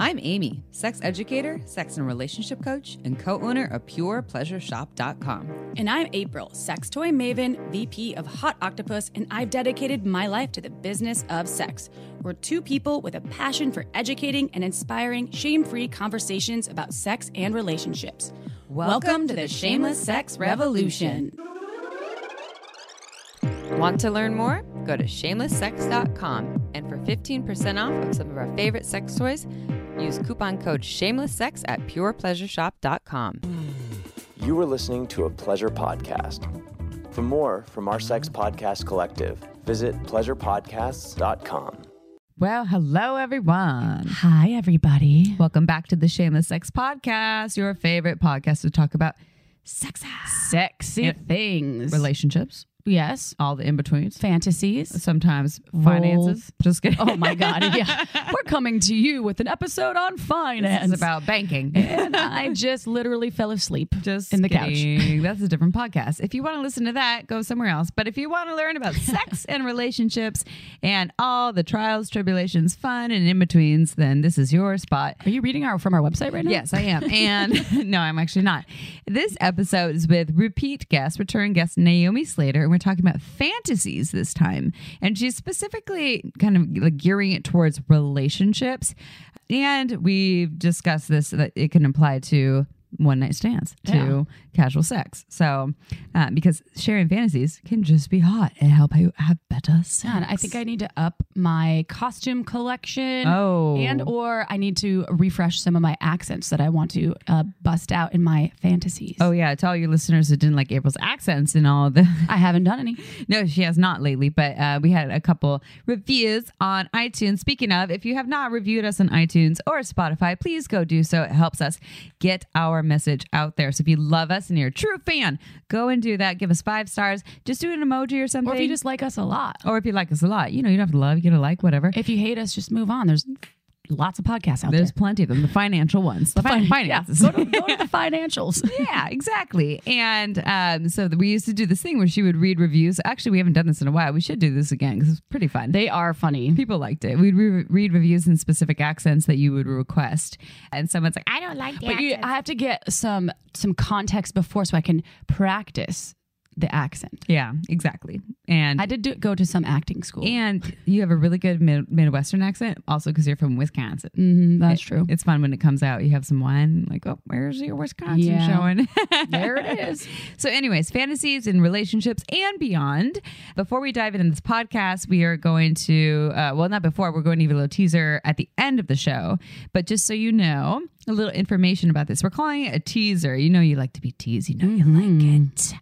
I'm Amy, sex educator, sex and relationship coach, and co-owner of PurePleasureShop.com. And I'm April, sex toy maven, VP of Hot Octopus, and I've dedicated my life to the business of sex. We're two people with a passion for educating and inspiring shame-free conversations about sex and relationships. Welcome to the Shameless Sex Revolution. Want to learn more? Go to shamelesssex.com, and for 15% off of some of our favorite sex toys, use coupon code shamelesssex at purepleasureshop.com. You are listening to a pleasure podcast. For more from our sex podcast collective, visit pleasurepodcasts.com. Well, hello, everyone. Hi, everybody. Welcome back to the Shameless Sex Podcast, your favorite podcast to talk about sex, Sexy things. relationships, Yes. all the in-betweens, Fantasies. sometimes finances. Just kidding. Oh my God. Yeah. We're coming to you with an episode on finance. This is about banking. And I just literally fell asleep Just in the kidding. couch. That's a different podcast. If you want to listen to that, go somewhere else. But if you want to learn about sex and relationships and all the trials, tribulations, fun, and in-betweens, then this is your spot. Are you reading from our website right now? Yes, I am. And no, I'm actually not. This episode is with return guest Naomi Slater, and we're talking about fantasies this time. And she's specifically kind of like gearing it towards relationships. And we've discussed this, that it can apply to one-night stands, to casual sex. So, because sharing fantasies can just be hot and help you have better sex. God, I think I need to up my costume collection. Oh. And or I need to refresh some of my accents that I want to bust out in my fantasies. Oh, yeah. To all your listeners who didn't like April's accents and all the... I haven't done any. No, she has not lately, but we had a couple reviews on iTunes. Speaking of, if you have not reviewed us on iTunes or Spotify, please go do so. It helps us get our message out there. So if you love us and you're a true fan, go and do that. Give us 5 stars. Just do an emoji or something. Or if you just like us a lot. Or if you like us a lot. You know, you don't have to love, you get a like, whatever. If you hate us, just move on. There's lots of podcasts out There's there. plenty of them. The financial ones. The finances. Yeah, go to the financials. Yeah, exactly. And so we used to do this thing where she would read reviews. Actually, we haven't done this in a while. We should do this again because it's pretty fun. They are funny. People liked it. We'd read reviews in specific accents that you would request. And someone's like, I don't like the accents. I have to get some context before so I can practice the accent. Yeah, exactly. And I did go to some acting school. And you have a really good Midwestern accent, also because you're from Wisconsin. That's true. It's fun when it comes out. You have some wine, like, oh, where's your Wisconsin showing? There it is. So anyways, fantasies and relationships and beyond. Before we dive into this podcast, we are going to, not before, we're going to give a little teaser at the end of the show. But just so you know, a little information about this. We're calling it a teaser. You know you like to be teased. You know you like it.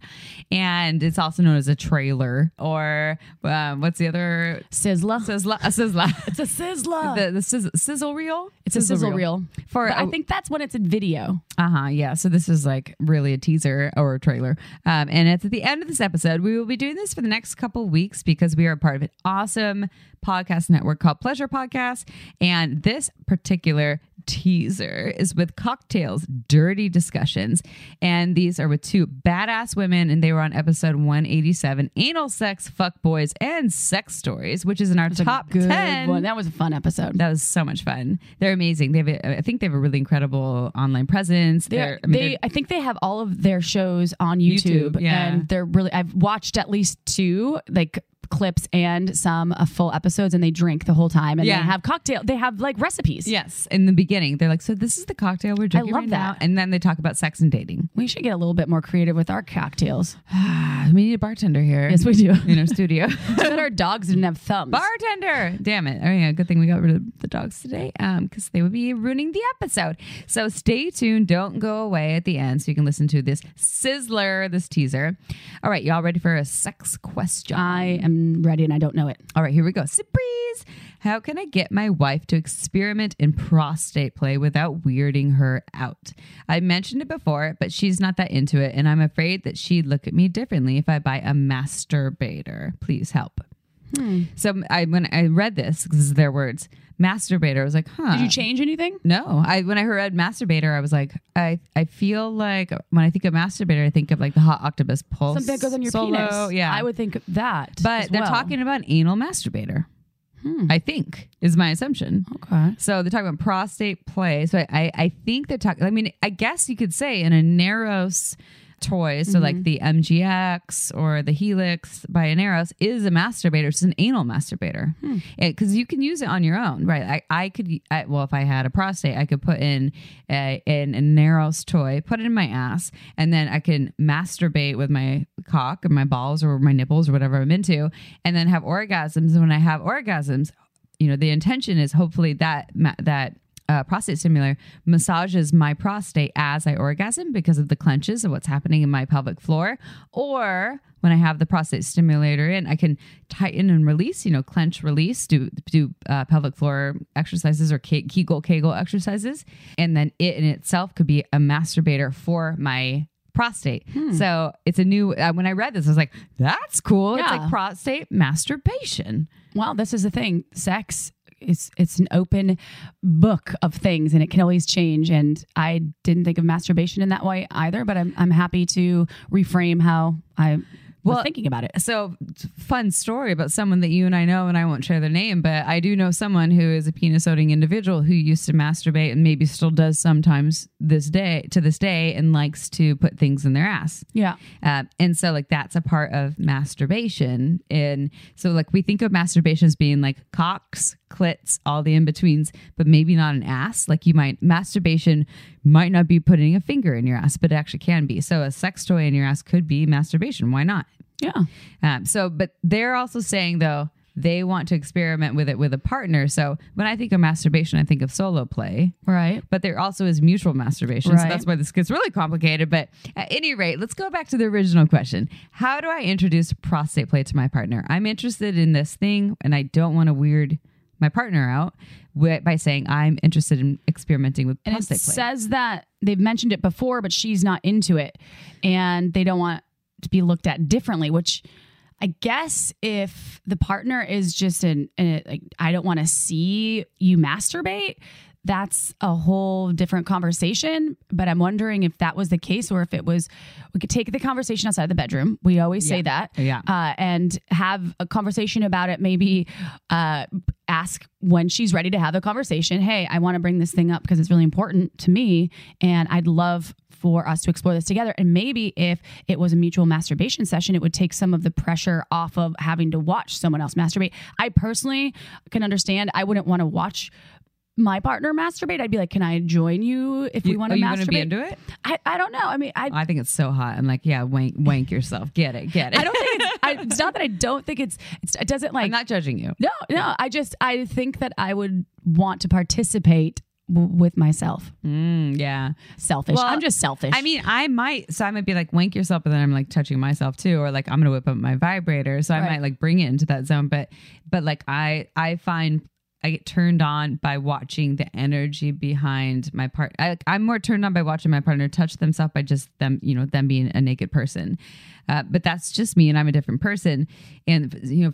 And it's also known as a trailer or what's the other? Sizzler. A sizzler. It's a sizzler. The sizzle reel? It's a sizzle reel. I think that's when it's in video. Yeah. So this is like really a teaser or a trailer. And it's at the end of this episode. We will be doing this for the next couple of weeks because we are a part of an awesome podcast network called Pleasure Podcast. And this particular teaser is with Cocktails Dirty Discussions, and these are with 2 badass women, and they were on episode 187, Anal Sex, Fuck Boys, and Sex Stories, which is in our top 10. One. That was a fun episode. That was so much fun. They're amazing. I think they have a really incredible online presence. I think they have all of their shows on YouTube, and they're really. I've watched at least 2 clips and some full episodes, and they drink the whole time, and they have cocktail. They have like recipes. Yes, in the beginning, they're like, "So this is the cocktail we're drinking right now," and then they talk about sex and dating. We should get a little bit more creative with our cocktails. We need a bartender here. Yes, we do in our studio. But our dogs didn't have thumbs. Bartender, damn it! Oh yeah, good thing we got rid of the dogs today, because they would be ruining the episode. So stay tuned. Don't go away at the end, so you can listen to this sizzler, this teaser. All right, y'all ready for a sex question? I am ready and I don't know it. All right, here we go. Surprise! How can I get my wife to experiment in prostate play without weirding her out? I mentioned it before, but she's not that into it, and I'm afraid that she'd look at me differently if I buy a masturbator. Please help. So when I read this is their words, masturbator, I was like, huh. Did you change anything? No. When I read masturbator, I was like, I feel like when I think of masturbator, I think of like the Hot Octopus pulse. Something that goes on your solo. penis. Yeah. I would think that. But they're talking about an anal masturbator. I think is my assumption. Okay. So they're talking about prostate play. So I think they're talking, I mean, I guess you could say in a Neros toy, so like the MGX or the Helix by Aneros is a masturbator. It's an anal masturbator because you can use it on your own, right? I could, well, if I had a prostate, I could put in an Aneros toy, put it in my ass, and then I can masturbate with my cock or my balls or my nipples or whatever I'm into, and then have orgasms. And when I have orgasms, the intention is hopefully that prostate stimulator massages my prostate as I orgasm because of the clenches of what's happening in my pelvic floor. Or when I have the prostate stimulator in, I can tighten and release, clench, release, do pelvic floor exercises or Kegel exercises. And then it in itself could be a masturbator for my prostate. So it's a new, when I read this, I was like, that's cool. Yeah. It's like prostate masturbation. Well, this is the thing. Sex, it's an open book of things and it can always change. And I didn't think of masturbation in that way either, but I'm happy to reframe how I was thinking about it. So fun story about someone that you and I know, and I won't share their name, but I do know someone who is a penis-owning individual who used to masturbate and maybe still does sometimes to this day and likes to put things in their ass. Yeah. And so like that's a part of masturbation. And so like we think of masturbation as being like cocks, clits, all the in-betweens, but maybe not an ass. Like masturbation might not be putting a finger in your ass, but it actually can be. So a sex toy in your ass could be masturbation. Why not? Yeah. But they're also saying though, they want to experiment with it with a partner. So when I think of masturbation, I think of solo play. Right. But there also is mutual masturbation. Right. So that's why this gets really complicated. But at any rate, let's go back to the original question. How do I introduce prostate play to my partner? I'm interested in this thing and I don't want to weird my partner out by saying I'm interested in experimenting with prostate play. It says that they've mentioned it before, but she's not into it and they don't want to be looked at differently, which I guess if the partner is just like, I don't want to see you masturbate, that's a whole different conversation. But I'm wondering if that was the case or if it was, we could take the conversation outside the bedroom. We always say that. Yeah. And have a conversation about it. Maybe ask when she's ready to have a conversation. Hey, I want to bring this thing up because it's really important to me. And I'd love for us to explore this together. And maybe if it was a mutual masturbation session, it would take some of the pressure off of having to watch someone else masturbate. I personally can understand. I wouldn't want to watch my partner masturbate. I'd be like, can I join you if we want to masturbate? You want to be into it? I don't know. I mean, I think it's so hot. I'm like, yeah, wank yourself. Get it. I don't think it's not that I don't think it doesn't like. I'm not judging you. No. I think that I would want to participate with myself. Yeah. Selfish. Well, I'm just selfish. I mean, I might be like, wank yourself, but then I'm like touching myself too. Or like, I'm going to whip up my vibrator. So I might like bring it into that zone. But like I find I get turned on by watching the energy behind my part. I'm more turned on by watching my partner touch themselves by just them, them being a naked person. But that's just me, and I'm a different person. And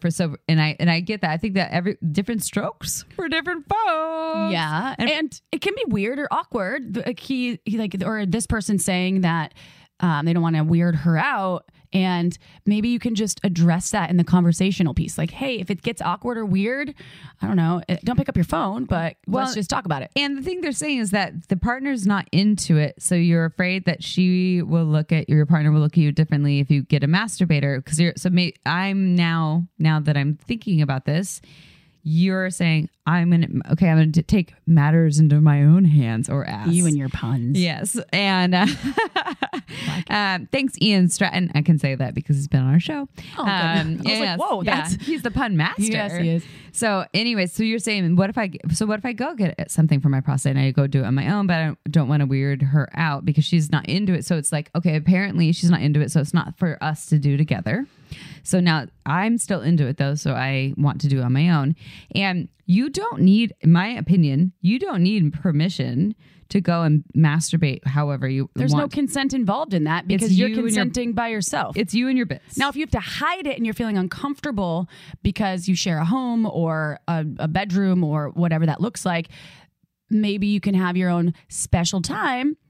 I get that. I think that every different strokes for different folks. Yeah, and it can be weird or awkward. Like he or this person saying that they don't want to weird her out. And maybe you can just address that in the conversational piece. Like, hey, if it gets awkward or weird, I don't know, don't pick up your phone, but let's just talk about it. And the thing they're saying is that the partner's not into it. So you're afraid that your partner will look at you differently if you get a masturbator. I'm now that I'm thinking about this, you're saying I'm going to take matters into my own hands or ass. You and your puns. Yes. And thanks, Ian Stratton. I can say that because he's been on our show. Oh, I was like, whoa, he's the pun master. Yes, he is. So anyway, so you're saying, what if I go get something for my prostate and I go do it on my own, but I don't want to weird her out because she's not into it. So it's like, okay, apparently she's not into it. So it's not for us to do together. So now I'm still into it though. So I want to do it on my own. And you don't need, in my opinion, permission to go and masturbate however you There's want. no consent involved in that because you're consenting by yourself. It's you and your bits. Now, if you have to hide it and you're feeling uncomfortable because you share a home or a bedroom or whatever that looks like, maybe you can have your own special time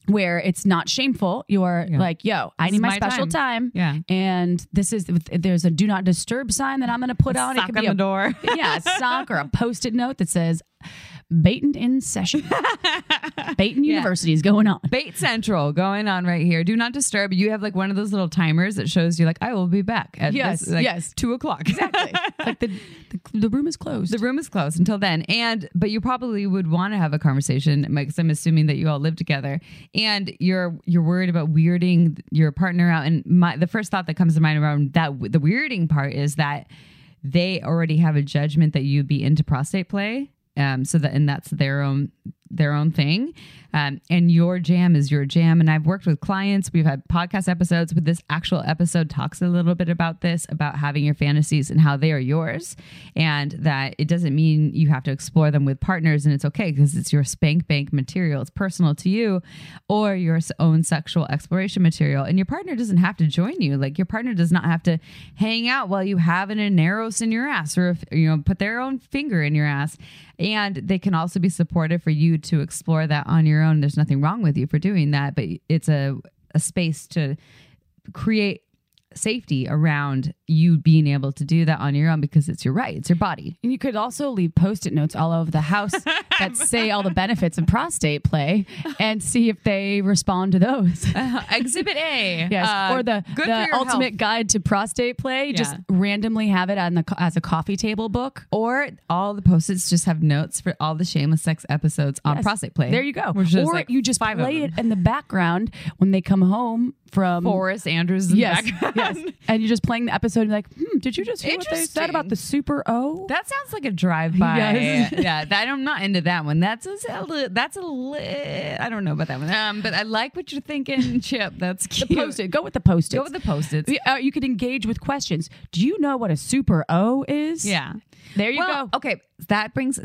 where it's not shameful. You're like, yo, I need my special time. Yeah. And there's a do not disturb sign that I'm going to put on. Sock It could be on the door. a sock or a Post-it note that says, Baiting in session. Baiting University is going on. Bait Central going on right here. Do not disturb. You have like one of those little timers that shows you like, I will be back at Yes, this, like, yes. 2:00. Exactly. Like the room is closed. The room is closed until then. But you probably would want to have a conversation because I'm assuming that you all live together and you're worried about weirding your partner out. And the first thought that comes to mind around that, the weirding part is that they already have a judgment that you'd be into prostate play. And that's their own thing. And your jam is your jam. And I've worked with clients. We've had podcast episodes, but this actual episode talks a little bit about this, about having your fantasies and how they are yours. And that it doesn't mean you have to explore them with partners, and it's okay because it's your spank bank material. It's personal to you, or your own sexual exploration material. And your partner doesn't have to join you. Like your partner does not have to hang out while you have an Aneros in your ass, or put their own finger in your ass. And they can also be supportive for you to explore that on your own. There's nothing wrong with you for doing that, but it's a space to create safety around you being able to do that on your own because it's your right. It's your body. And you could also leave Post-it notes all over the house that say all the benefits of prostate play and see if they respond to those. Exhibit A. Yes. Or the ultimate health guide to prostate play. Just randomly have it as a coffee table book. Or all the Post-its just have notes for all the Shameless Sex episodes on prostate play. There you go. Or like you just play it in the background when they come home from Forrest Andrews in the background. Yes. And you're just playing the episode and you're like, did you just hear what they said about the Super O? That sounds like a drive-by. Yes. Yeah, I'm not into that one. That's I don't know about that one. But I like what you're thinking, Chip. That's cute. The Post-it. Go with the Post-its. Go with the Post-its. You could engage with questions. Do you know what a Super O is? Yeah. There you go. Okay, that brings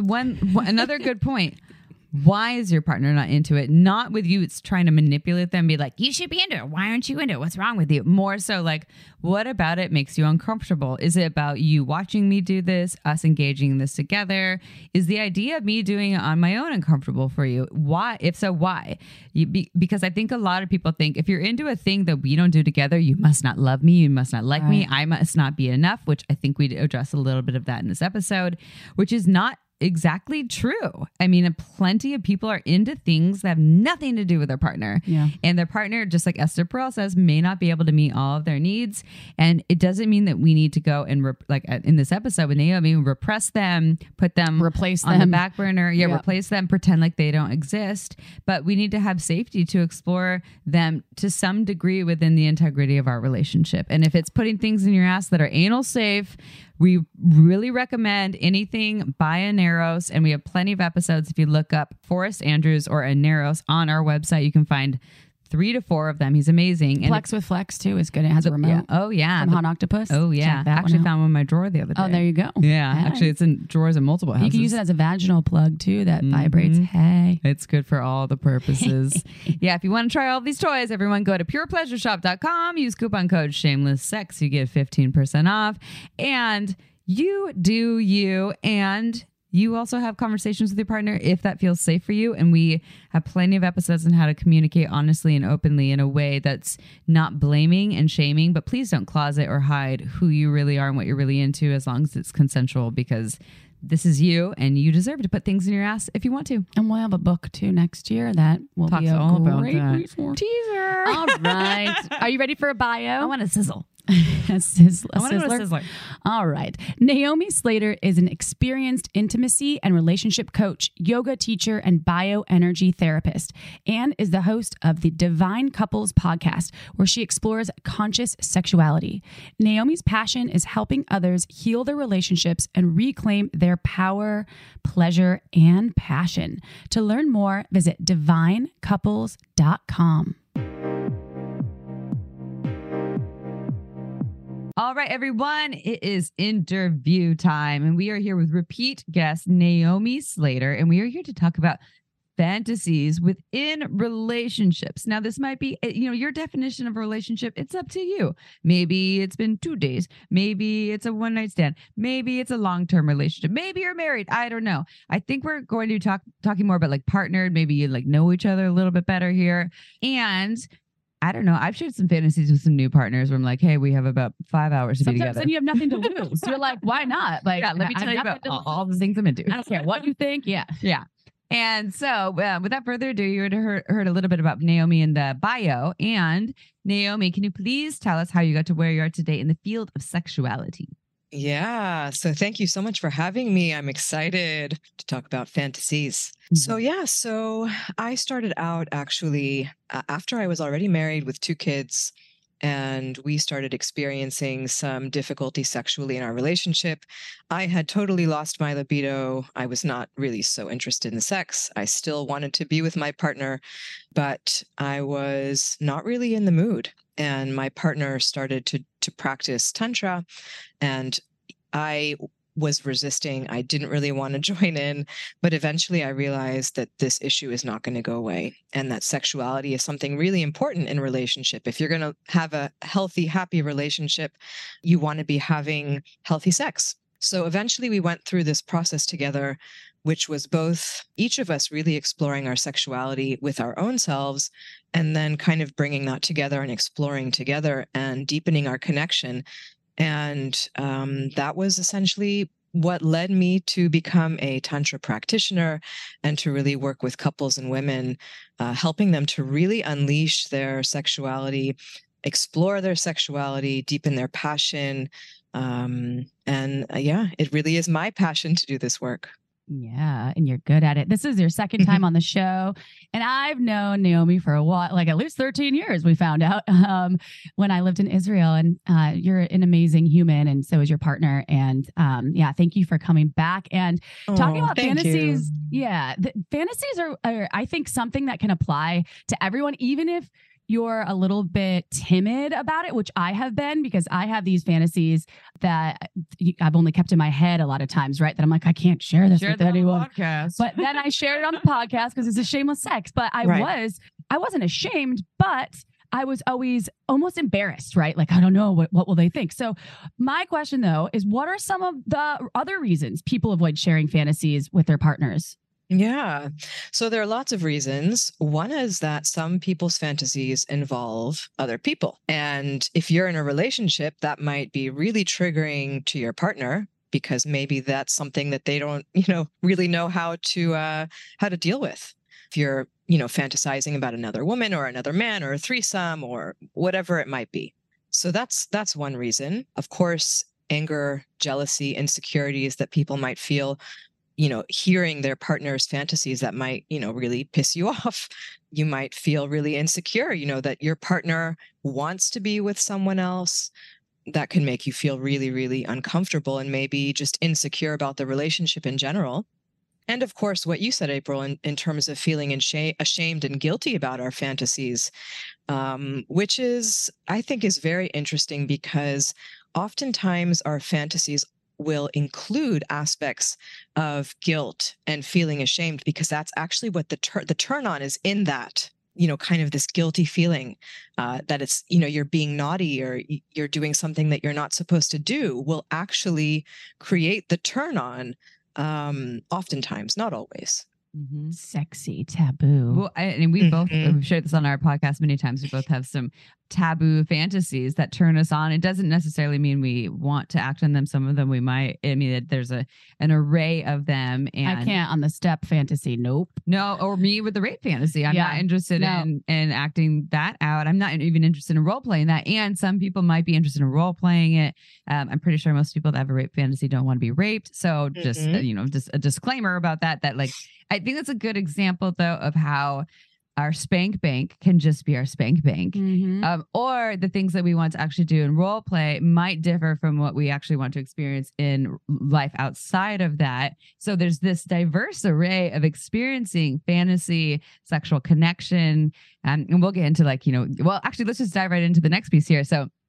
another good point. Why is your partner not into it? Not with you. It's trying to manipulate them. Be like, you should be into it. Why aren't you into it? What's wrong with you? More so like, what about it makes you uncomfortable? Is it about you watching me do this, us engaging in this together? Is the idea of me doing it on my own uncomfortable for you? Why? If so, why? Because I think a lot of people think if you're into a thing that we don't do together, you must not love me. You must not like me. I must not be enough, which I think we address a little bit of that in this episode, which is not exactly true. I mean, plenty of people are into things that have nothing to do with their partner. Yeah. And their partner, just like Esther Perel says, may not be able to meet all of their needs. And it doesn't mean that we need to go and in this episode with Naomi, repress them, put them, replace on them. the back burner. Yeah, replace them, pretend like they don't exist. But we need to have safety to explore them to some degree within the integrity of our relationship. And if it's putting things in your ass that are anal safe, we really recommend anything by Aneros, and we have plenty of episodes. If you look up Forrest Andrews or Aneros on our website, you can find 3 to 4 of them. He's amazing. Flex with Flex too is good. It has a remote. Yeah. Oh yeah, from Hot Octopus. Oh yeah, I actually found one in my drawer the other day. Oh, there you go. Yeah, actually, it's in drawers in multiple houses. You can use it as a vaginal plug too that vibrates. Hey, it's good for all the purposes. Yeah, if you want to try all these toys, everyone go to purepleasureshop.com. Use coupon code SHAMELESSSEX. You get 15% off, and you do you, and you also have conversations with your partner if that feels safe for you. And we have plenty of episodes on how to communicate honestly and openly in a way that's not blaming and shaming. But please don't closet or hide who you really are and what you're really into, as long as it's consensual, because this is you and you deserve to put things in your ass if you want to. And we'll have a book too next year that will be a all great about that. resource. Teaser. All right. Are you ready for a bio? I want a sizzle. a sizzler. I want to go to Sizzler. All right. Naomi Slater is an experienced intimacy and relationship coach, yoga teacher, and bioenergy therapist, and is the host of the Divine Couples podcast, where she explores conscious sexuality. Naomi's passion is helping others heal their relationships and reclaim their power, pleasure, and passion. To learn more, visit divinecouples.com. All right, everyone, it is interview time, and we are here with repeat guest Naomi Slater, and we are here to talk about fantasies within relationships. Now, this might be, your definition of a relationship. It's up to you. Maybe it's been 2 days. Maybe it's a one night stand. Maybe it's a long-term relationship. Maybe you're married. I don't know. I think we're going to be talking more about like partnered. Maybe you like know each other a little bit better here. And I don't know. I've shared some fantasies with some new partners where I'm like, hey, we have about 5 hours to be together. Then you have nothing to lose. You're like, why not? Like, let me tell you about all the things I'm into. I don't care what you think. Yeah. Yeah. And so without further ado, you had heard a little bit about Naomi in the bio. And Naomi, can you please tell us how you got to where you are today in the field of sexuality? Yeah. So thank you so much for having me. I'm excited to talk about fantasies. Mm-hmm. So I started out actually after I was already married with 2 kids. And we started experiencing some difficulty sexually in our relationship. I had totally lost my libido. I was not really so interested in sex. I still wanted to be with my partner, but I was not really in the mood. And my partner started to practice Tantra, and I was resisting. I didn't really want to join in, but eventually I realized that this issue is not going to go away and that sexuality is something really important in a relationship. If you're going to have a healthy, happy relationship, you want to be having healthy sex. So eventually we went through this process together, which was both each of us really exploring our sexuality with our own selves and then kind of bringing that together and exploring together and deepening our connection. And that was essentially what led me to become a Tantra practitioner and to really work with couples and women, helping them to really unleash their sexuality, explore their sexuality, deepen their passion. It really is my passion to do this work. Yeah. And you're good at it. This is your second time on the show. And I've known Naomi for a while, like at least 13 years, we found out when I lived in Israel. And you're an amazing human. And so is your partner. And thank you for coming back and talking about fantasies. Yeah. Fantasies are, I think, something that can apply to everyone, even if you're a little bit timid about it, which I have been, because I have these fantasies that I've only kept in my head a lot of times, right? That I'm like, I can't share this with anyone. But then I shared it on the podcast because it's a shameless sex. But I wasn't ashamed, but I was always almost embarrassed, right? Like, I don't know, what will they think? So my question though is, what are some of the other reasons people avoid sharing fantasies with their partners? Yeah. So there are lots of reasons. One is that some people's fantasies involve other people. And if you're in a relationship, that might be really triggering to your partner because maybe that's something that they don't, really know how to deal with. If you're, fantasizing about another woman or another man or a threesome or whatever it might be. So that's one reason. Of course, anger, jealousy, insecurities that people might feel, hearing their partner's fantasies that might, really piss you off. You might feel really insecure, that your partner wants to be with someone else. That can make you feel really, really uncomfortable and maybe just insecure about the relationship in general. And of course, what you said, April, in terms of feeling ashamed and guilty about our fantasies, which I think is very interesting because oftentimes our fantasies will include aspects of guilt and feeling ashamed because that's actually what the turn on is in that, kind of this guilty feeling that it's, you're being naughty or you're doing something that you're not supposed to do will actually create the turn on, oftentimes, not always. Mm-hmm. Sexy taboo. Well, and we both we've shared this on our podcast many times. We both have some taboo fantasies that turn us on. It doesn't necessarily mean we want to act on them. Some of them we might. I mean, there's an array of them. And I can't on the step fantasy. Nope. No, or me with the rape fantasy. I'm not interested in acting that out. I'm not even interested in role playing that. And some people might be interested in role playing it. I'm pretty sure most people that have a rape fantasy don't want to be raped. So just just a disclaimer about that. That I think that's a good example though of how our spank bank can just be our spank bank. Mm-hmm. Or the things that we want to actually do in role play might differ from what we actually want to experience in life outside of that. So there's this diverse array of experiencing fantasy, sexual connection. And we'll get into actually, let's just dive right into the next piece here. So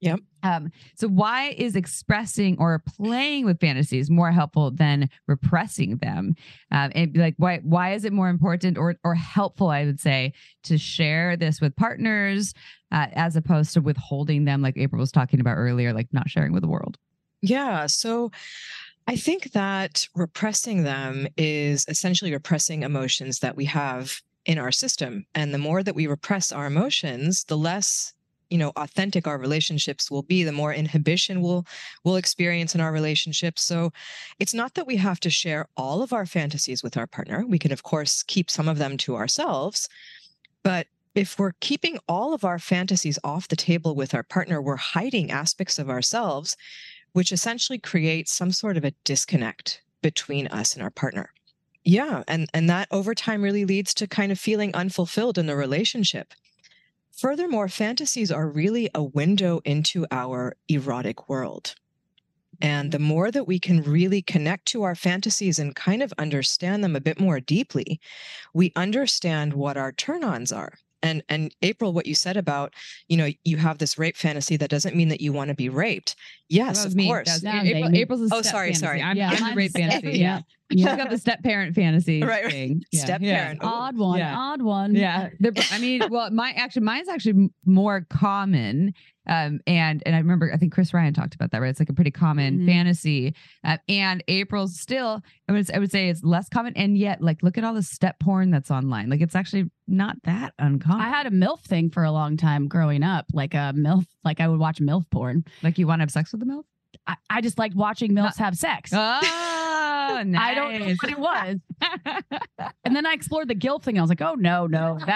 Yep. So why is expressing or playing with fantasies more helpful than repressing them? And like, why is it more important or helpful, I would say, to share this with partners as opposed to withholding them, like April was talking about earlier, like not sharing with the world? Yeah. So I think that repressing them is essentially repressing emotions that we have in our system. And the more that we repress our emotions, the less authentic our relationships will be, the more inhibition we'll experience in our relationships. So it's not that we have to share all of our fantasies with our partner. We can, of course, keep some of them to ourselves. But if we're keeping all of our fantasies off the table with our partner, we're hiding aspects of ourselves, which essentially creates some sort of a disconnect between us and our partner. Yeah. And that over time really leads to kind of feeling unfulfilled in the relationship. Furthermore, fantasies are really a window into our erotic world. And the more that we can really connect to our fantasies and kind of understand them a bit more deeply, we understand what our turn-ons are. And April, what you said about, you have this rape fantasy, that doesn't mean that you want to be raped. Yes, of course. April's a Oh, step sorry. fantasy. I'm Yeah, the rape fantasy. Yeah. She's got the step parent fantasy Right. thing. Step parent. Oh, Odd one. Yeah. Well, mine's actually more common. And I remember, I think Chris Ryan talked about that, right? It's like a pretty common fantasy. And April's still, I would say it's less common. And yet, like, look at all the step porn that's online. Like, it's actually not that uncommon. I had a MILF thing for a long time growing up, like a MILF, like I would watch MILF porn. Like, you want to have sex with the MILF? I just liked watching MILFs have sex. Oh, nice. I don't know what it was. And then I explored the guilt thing. I was like, oh, no,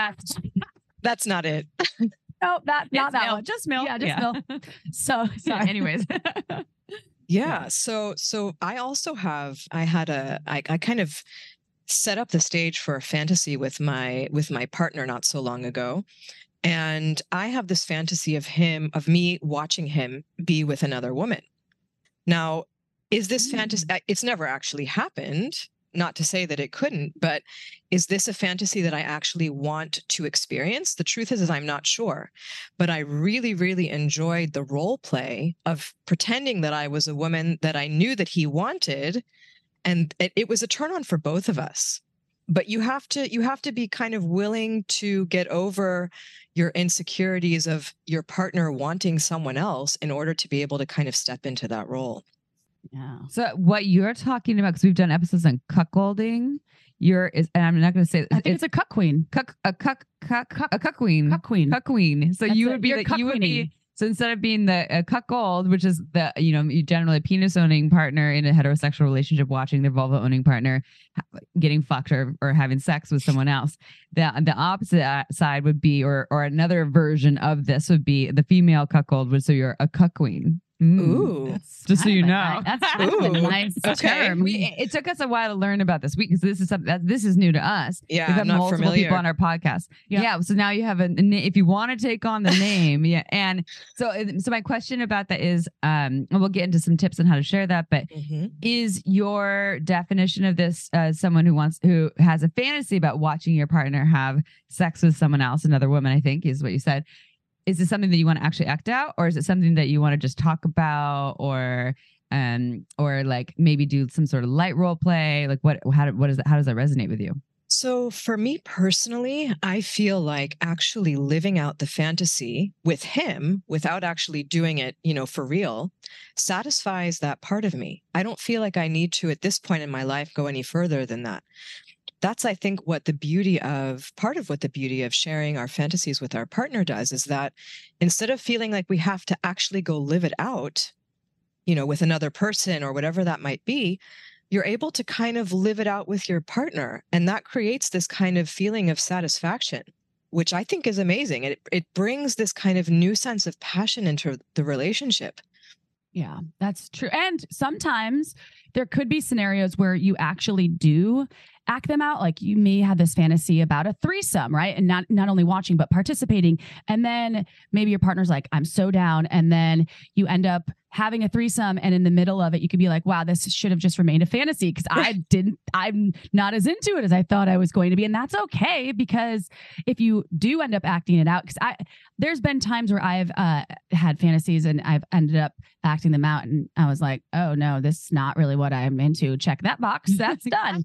that's not it. No, not that milk. one. Just milk. Yeah, just milk. So sorry. Anyways. Yeah. So I kind of set up the stage for a fantasy with my partner not so long ago. And I have this fantasy of me watching him be with another woman. Now, is this fantasy? It's never actually happened. Not to say that it couldn't, but is this a fantasy that I actually want to experience? The truth is I'm not sure, but I really, really enjoyed the role play of pretending that I was a woman that I knew that he wanted. And it was a turn on for both of us. But you have to be kind of willing to get over your insecurities of your partner wanting someone else in order to be able to kind of step into that role. Yeah. So what you're talking about, because we've done episodes on cuckolding, and I'm not going to say I think it's a cuck queen. A cuck queen. Cuck queen. Cuck queen. So That's you it. would be You're the, cuck you would queening. be. So instead of being the cuckold, which is the, you generally a penis owning partner in a heterosexual relationship, watching their vulva owning partner getting fucked or having sex with someone else, the opposite side would be, or another version of this would be the female cuckold. So you're a cuck queen. Ooh. Just so you know. That's kind of a nice term. It took us a while to learn about this because this is something this is new to us. Yeah, we've had I'm not multiple familiar. people on our podcast. Yeah. So now you have if you want to take on the name. Yeah. And so my question about that is, and we'll get into some tips on how to share that, but is your definition of this someone who has a fantasy about watching your partner have sex with someone else, another woman, I think is what you said. Is it something that you want to actually act out, or is it something that you want to just talk about, or like maybe do some sort of light role play? Like how does that resonate with you? So for me personally, I feel like actually living out the fantasy with him without actually doing it, for real, satisfies that part of me. I don't feel like I need to, at this point in my life, go any further than that. That's, I think, part of what the beauty of sharing our fantasies with our partner does is that instead of feeling like we have to actually go live it out, with another person or whatever that might be, you're able to kind of live it out with your partner. And that creates this kind of feeling of satisfaction, which I think is amazing. It brings this kind of new sense of passion into the relationship. Yeah, that's true. And sometimes there could be scenarios where you actually do act them out. Like you may have this fantasy about a threesome, right? And not only watching, but participating. And then maybe your partner's like, I'm so down. And then you end up having a threesome and in the middle of it, you could be like, wow, this should have just remained a fantasy because I'm not as into it as I thought I was going to be. And that's okay, because if you do end up acting it out, because there's been times where I've had fantasies and I've ended up acting them out. And I was like, oh no, this is not really what I'm into. Check that box. That's done.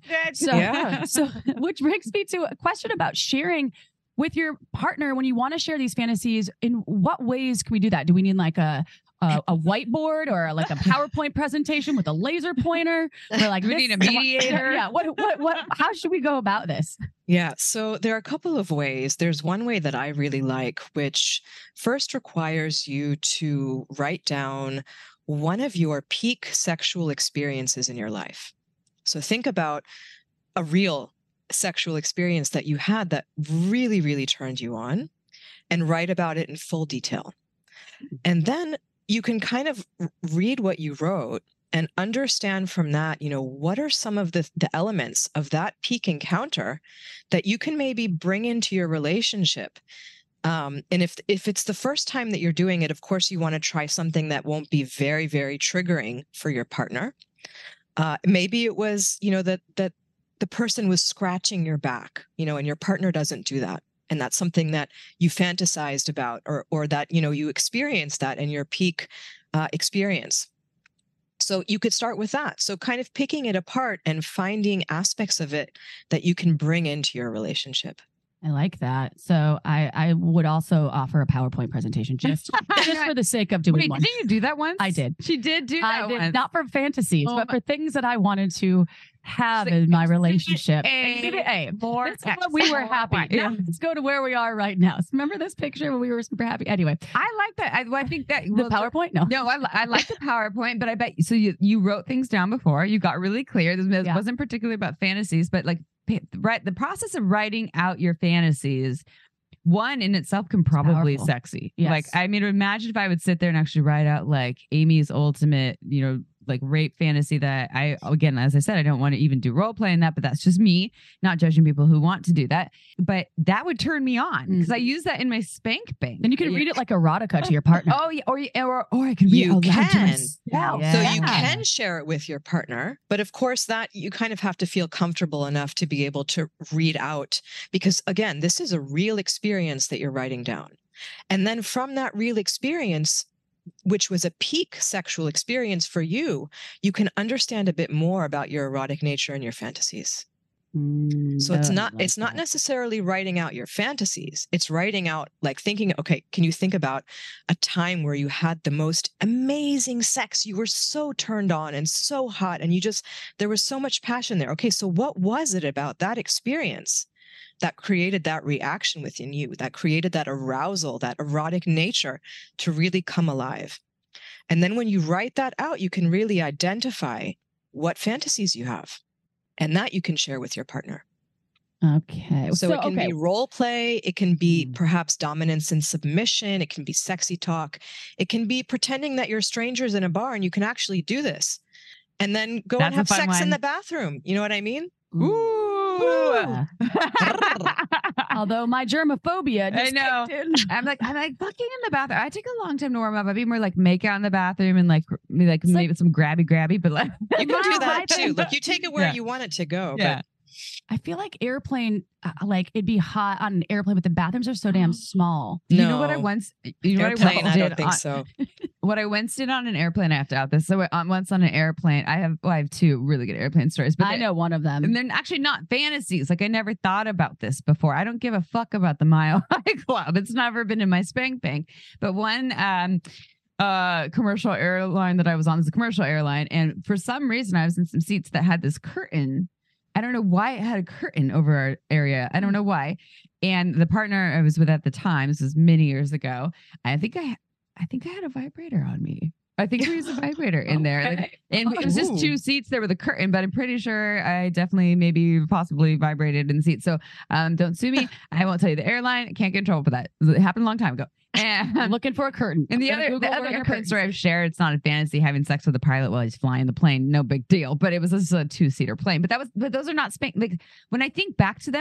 So which brings me to a question about sharing with your partner when you want to share these fantasies. In what ways can we do that? Do we need like a whiteboard or like a PowerPoint presentation with a laser pointer? Or like we need a mediator. Yeah. How should we go about this? Yeah. So there are a couple of ways. There's one way that I really like, which first requires you to write down one of your peak sexual experiences in your life. So think about a real sexual experience that you had that really, really turned you on, and write about it in full detail. And then you can kind of read what you wrote and understand from that, what are some of the elements of that peak encounter that you can maybe bring into your relationship. And if it's the first time that you're doing it, of course, you want to try something that won't be very, very triggering for your partner. Maybe it was, that the person was scratching your back, and your partner doesn't do that. And that's something that you fantasized about, or that, you experienced that in your peak experience. So you could start with that. So kind of picking it apart and finding aspects of it that you can bring into your relationship. I like that. So I would also offer a PowerPoint presentation just for the sake of doing one. Didn't you do that once? I did. She did do that once. Not for fantasies, but for things that I wanted to have in my relationship. Exhibit A. More. This is when we were happy. Yeah. Now let's go to where we are right now. So remember this picture when we were super happy? Anyway. I like that. I think that the PowerPoint? No, I like the PowerPoint, but I bet so you wrote things down before. You got really clear. This wasn't particularly about fantasies, but like the process of writing out your fantasies, one in itself can probably be sexy. Yes. Like, I mean, imagine if I would sit there and actually write out like Amy's ultimate, like rape fantasy that again, as I said, I don't want to even do role play in that, but that's just me, not judging people who want to do that. But that would turn me on because I use that in my spank bank. Then you can read it like erotica to your partner. Oh yeah, or I can read it aloud to myself. Yeah. So you can share it with your partner, but of course that you kind of have to feel comfortable enough to be able to read out, because again, this is a real experience that you're writing down. And then from that real experience, which was a peak sexual experience for you, you can understand a bit more about your erotic nature and your fantasies. So it's not necessarily writing out your fantasies. It's writing out, like thinking, okay, can you think about a time where you had the most amazing sex? You were so turned on and so hot, and there was so much passion there. Okay, so what was it about that experience that created that reaction within you, that created that arousal, that erotic nature to really come alive? And then when you write that out, you can really identify what fantasies you have, and that you can share with your partner. Okay. So it can be role play. It can be perhaps dominance and submission. It can be sexy talk. It can be pretending that you're strangers in a bar and you can actually do this. And then go and have sex in the bathroom. You know what I mean? Ooh. Although my germophobia just kicked in. I'm like fucking in the bathroom. I take a long time to warm up. I'd be more like make out in the bathroom and like maybe some grabby, but like you can do that too. Look, you take it where you want it to go. Yeah. But I feel like airplane, like it'd be hot on an airplane, but the bathrooms are so damn small. You know what I once? Airplane, I don't think so. What I once did on an airplane, I have to out this. So once on an airplane, I have two really good airplane stories, but I know one of them. And they're actually not fantasies. Like I never thought about this before. I don't give a fuck about the Mile High Club. It's never been in my spank bank. But one commercial airline that I was on was a commercial airline, and for some reason, I was in some seats that had this curtain. I don't know why it had a curtain over our area. I don't know why. And the partner I was with at the time, this was many years ago, I think I had a vibrator on me. I think there was a vibrator in there. Like, and it was just two seats there with a curtain, but I'm pretty sure I definitely maybe possibly vibrated in the seat. So don't sue me. I won't tell you the airline. I can't get in trouble for that. It happened a long time ago. And I'm looking for a curtain. And the other airplane story I've shared, it's not a fantasy, having sex with the pilot while he's flying the plane, no big deal. But it was just a 2-seater plane. But those are not spank. Like when I think back to them,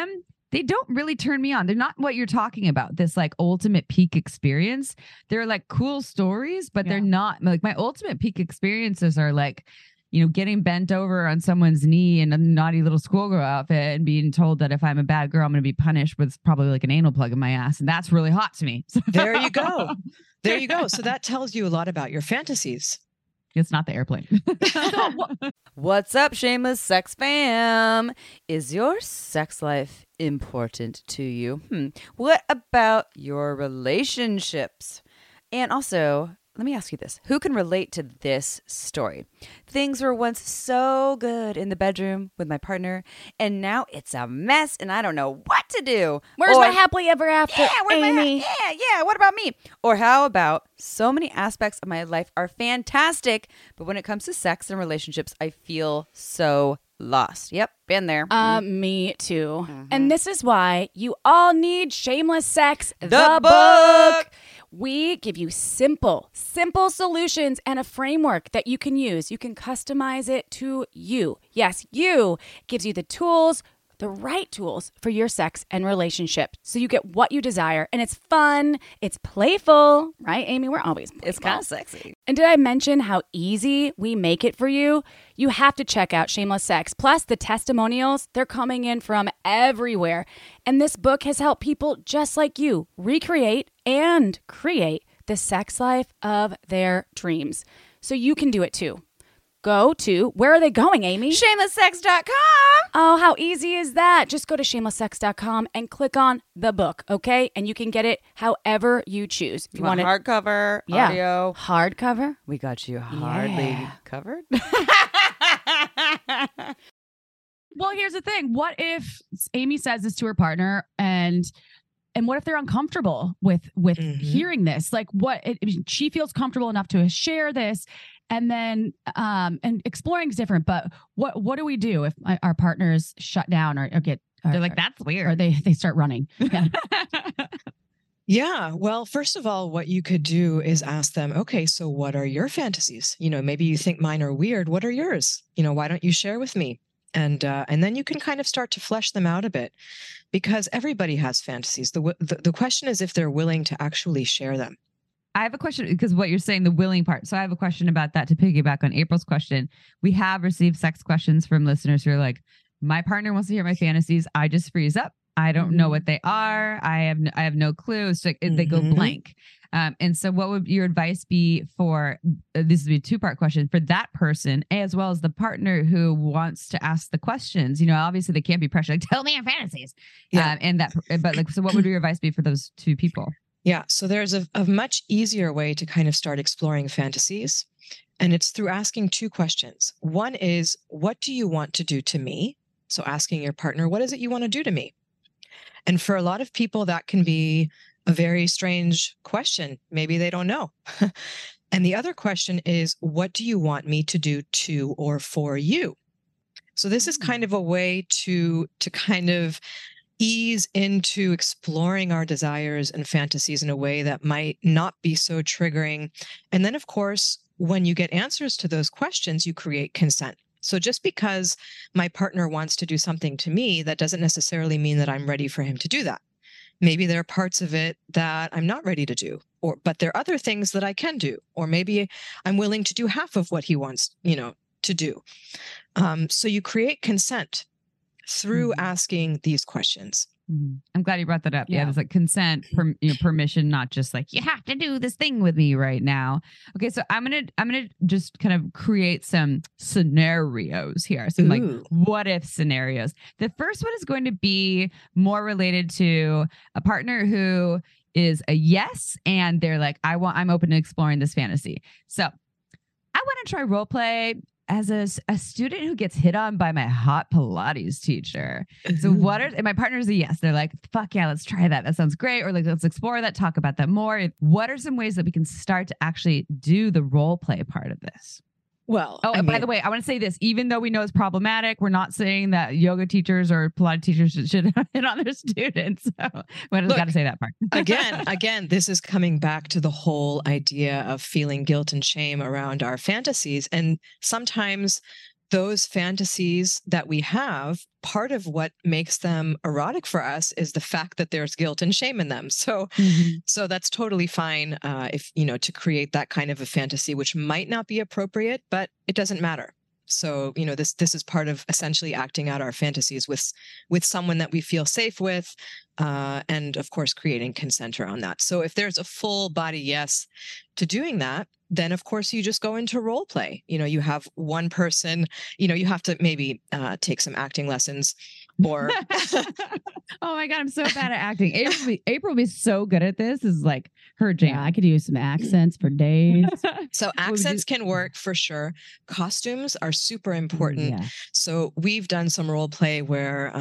they don't really turn me on. They're not what you're talking about, this like ultimate peak experience. They're like cool stories, but they're not like my ultimate peak experiences are like, getting bent over on someone's knee in a naughty little schoolgirl outfit and being told that if I'm a bad girl, I'm going to be punished with probably like an anal plug in my ass. And that's really hot to me. There you go. There you go. So that tells you a lot about your fantasies. It's not the airplane. What's up, Shameless Sex Fam? Is your sex life important to you? What about your relationships? And also, let me ask you this. Who can relate to this story? Things were once so good in the bedroom with my partner, and now it's a mess, and I don't know what to do. Where's my happily ever after, Amy? Yeah, what about me? Or how about so many aspects of my life are fantastic, but when it comes to sex and relationships, I feel so lost. Yep, been there. Me too. And this is why you all need Shameless Sex, the book. We give you simple solutions and a framework that you can use. You can customize it to you. Yes, you. It gives you the tools, the right tools for your sex and relationship. So you get what you desire. And it's fun. It's playful. Right, Amy? We're always playful. It's kind of sexy. And did I mention how easy we make it for you? You have to check out Shameless Sex. Plus, the testimonials, they're coming in from everywhere. And this book has helped people just like you recreate and create the sex life of their dreams. So you can do it too. Go to, where are they going, Amy? ShamelessSex.com. Oh, how easy is that? Just go to shamelesssex.com and click on the book, okay? And you can get it however you choose. If you want it hardcover, audio. Hardcover? We got you hardly covered. Well, here's the thing. What if Amy says this to her partner and what if they're uncomfortable with hearing this? Like she feels comfortable enough to share this, and then and exploring is different. But what do we do if our partners shut down or get? They're like, that's weird. Or they start running. Yeah. Yeah. Well, first of all, what you could do is ask them, okay, so what are your fantasies? Maybe you think mine are weird. What are yours? Why don't you share with me? And then you can kind of start to flesh them out a bit, because everybody has fantasies. The question is if they're willing to actually share them. I have a question, because what you're saying, the willing part. So I have a question about that to piggyback on April's question. We have received sex questions from listeners who are like, my partner wants to hear my fantasies. I just freeze up. I don't know what they are. I have no clue. It's like they go blank. And so what would your advice be for, this would be a two-part question, for that person, as well as the partner who wants to ask the questions? Obviously they can't be pressured, like, tell me your fantasies. Yeah. So what would your advice be for those two people? Yeah. So there's a much easier way to kind of start exploring fantasies. And it's through asking two questions. One is, what do you want to do to me? So asking your partner, what is it you want to do to me? And for a lot of people, that can be a very strange question. Maybe they don't know. And the other question is, what do you want me to do to or for you? So this is kind of a way to kind of ease into exploring our desires and fantasies in a way that might not be so triggering. And then, of course, when you get answers to those questions, you create consent. So just because my partner wants to do something to me, that doesn't necessarily mean that I'm ready for him to do that. Maybe there are parts of it that I'm not ready to do, but there are other things that I can do, or maybe I'm willing to do half of what he wants, to do. So you create consent through asking these questions. I'm glad you brought that up. Yeah, there's like consent, permission, not just like you have to do this thing with me right now. Okay, so I'm gonna just kind of create some scenarios here, some like what if scenarios. The first one is going to be more related to a partner who is a yes, and they're like, I'm open to exploring this fantasy. So I want to try role play as a student who gets hit on by my hot Pilates teacher. So and my partner's a yes. They're like, fuck yeah, let's try that. That sounds great. Or like, let's explore that, talk about that more. What are some ways that we can start to actually do the role play part of this? Well, by the way, I want to say this, even though we know it's problematic, we're not saying that yoga teachers or Pilates teachers should hit on their students. So I just got to say that part. again, this is coming back to the whole idea of feeling guilt and shame around our fantasies. And sometimes those fantasies that we have, part of what makes them erotic for us is the fact that there's guilt and shame in them. So, so that's totally fine if, you know, to create that kind of a fantasy, which might not be appropriate, but it doesn't matter. So, you know, this is part of essentially acting out our fantasies with someone that we feel safe with, and of course, creating consent around that. So if there's a full body yes to doing that, then of course you just go into role play. You know, you have one person, you know, you have to maybe take some acting lessons or Oh my God, I'm so bad at acting. April will be so good at this. This is like her jam. Yeah, I could use some accents for days. so accents can work for sure. Costumes are super important. Yeah. So we've done some role play where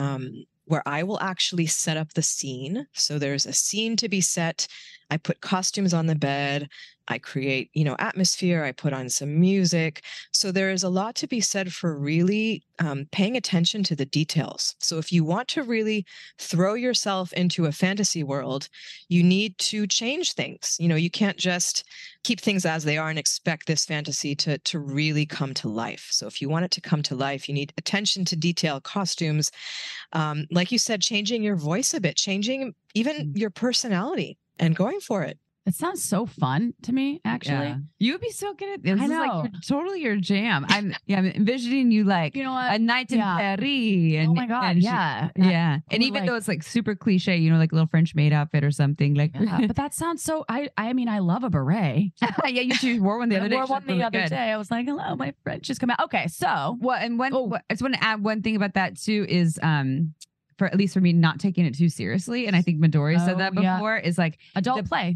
I will actually set up the scene. So there's a scene to be set. I put costumes on the bed. I create, you know, atmosphere. I put on some music. So there is a lot to be said for really paying attention to the details. So if you want to really throw yourself into a fantasy world, you need to change things. You know, you can't just keep things as they are and expect this fantasy to really come to life. So if you want it to come to life, you need attention to detail, costumes. Like you said, changing your voice a bit, changing even your personality and going for it. It sounds so fun to me, actually. Yeah. You would be so good at this. I This is know. like totally your jam. I'm envisioning you like You know what? a night in Yeah. Paris. And, Oh my God, and yeah. yeah. I And would even like- though it's like super cliche, you know, like a little French maid outfit or something like. Yeah, but that sounds so. I mean, I love a beret. yeah, you wore one the I other day. wore She one looked the really other good. day. I was like, "Hello, my French just come out." Okay, so Well, and one, Oh. I just want to add one thing about that too is for at least for me not taking it too seriously, and I think Midori said that Oh, yeah. before is like adult the- play.